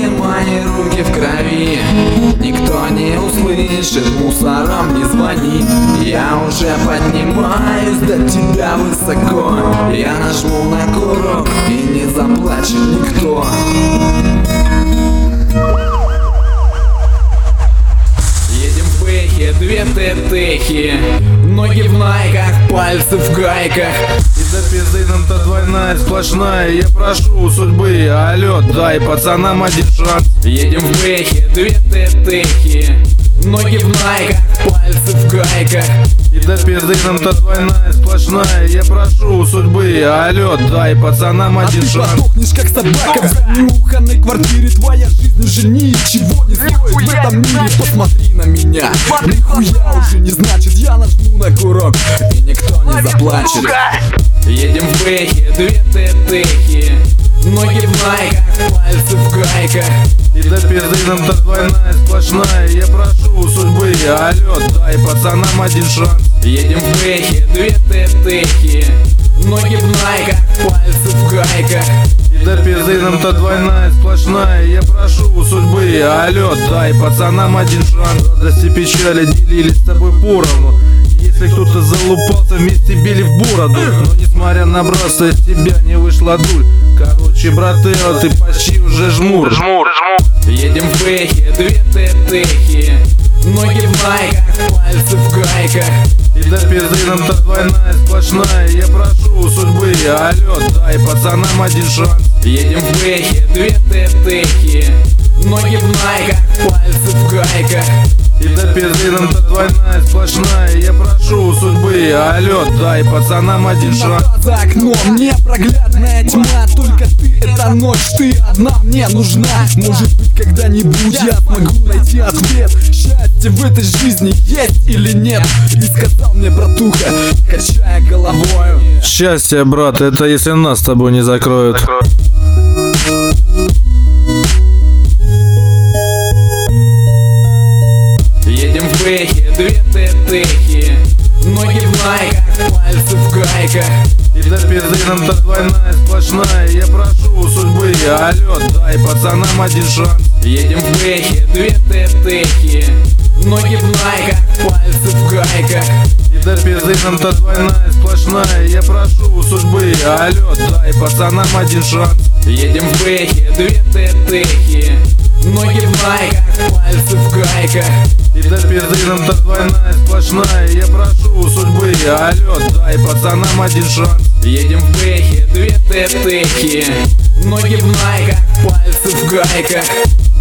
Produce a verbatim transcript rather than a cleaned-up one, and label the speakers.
Speaker 1: Все мои руки в крови, никто не услышит, мусорам не звони. Я уже поднимаюсь до тебя высоко, я нажму на курок и не заплачет никто. Едем в бэхе, две тетехи, ноги в найках, пальцы в гайках.
Speaker 2: И до пизды нам-то двойная сплошная. Я прошу у судьбы, алло, дай пацанам один шанс.
Speaker 1: Едем в бэхе, две тетехи, ноги в найках, пальцы в гайках.
Speaker 2: И до пизды нам-то двойная сплошная. Я прошу у судьбы, алло, дай пацанам один
Speaker 1: а
Speaker 2: шанс.
Speaker 1: Ты подохнешь как собака в занюханной квартире. Твоя жизнь уже ничего не стоит в этом мире. Посмотри на меня, нихуя уже не значит. Я нажму на курок и никто не заплачет. Едем в бэхе, две тетехи, ноги в найках, пальцы в гайках.
Speaker 2: И до пизды нам-то двойная сплошная. Я прошу у судьбы, алло, дай пацанам один шанс.
Speaker 1: Едем в бэхе, две тетехи, ноги в найках, пальцы в гайках.
Speaker 2: И до пизды нам-то двойная сплошная. Я прошу у судьбы, алло, дай пацанам один шанс. Радости, печали делились с тобой поровну. Если кто-то залупался, вместе били в бороду. Но несмотря на бросы, из тебя не вышла дуль. Короче, брателло, ты почти уже жмур.
Speaker 1: Жмур, жмур. Едем в бэхе, две тетехи, ноги в найках, пальцы в гайках.
Speaker 2: И до пизды нам-то двойная сплошная. Я прошу у судьбы, алло, дай пацанам один шанс.
Speaker 1: Едем в бэхе, две тетехи, ноги в найках, пальцы в гайках.
Speaker 2: И до пизды нам-то двойная сплошная. Я прошу у судьбы, алло, дай пацанам один шанс.
Speaker 1: За окном непроглядная тьма, только ты, эта ночь, ты одна мне нужна. Может быть, когда-нибудь я смогу найти ответ. Счастье в этой жизни есть или нет? И сказал мне братуха, качая головою:
Speaker 2: счастье, брат, это если нас с тобой не закроют.
Speaker 1: Едем в бэхе, две тетехи, ноги в найках, пальцы в гайках.
Speaker 2: И до пизды нам-то двойная сплошная. Я прошу у судьбы, алло, дай пацанам один шанс.
Speaker 1: Едем в бэхе, две тетехи, ноги в найках, пальцы в гайках.
Speaker 2: И до пизды нам-то двойная сплошная. Я прошу у судьбы, алло, дай пацанам один шанс.
Speaker 1: Едем в бэхе, две тетехи, ноги в найках, пальцы в гайках.
Speaker 2: И до пизды нам-то двойная сплошная. Я прошу у судьбы, алло, дай пацанам один шанс.
Speaker 1: Едем в бэхе, две тетехи, ноги в найках, пальцы в гайках.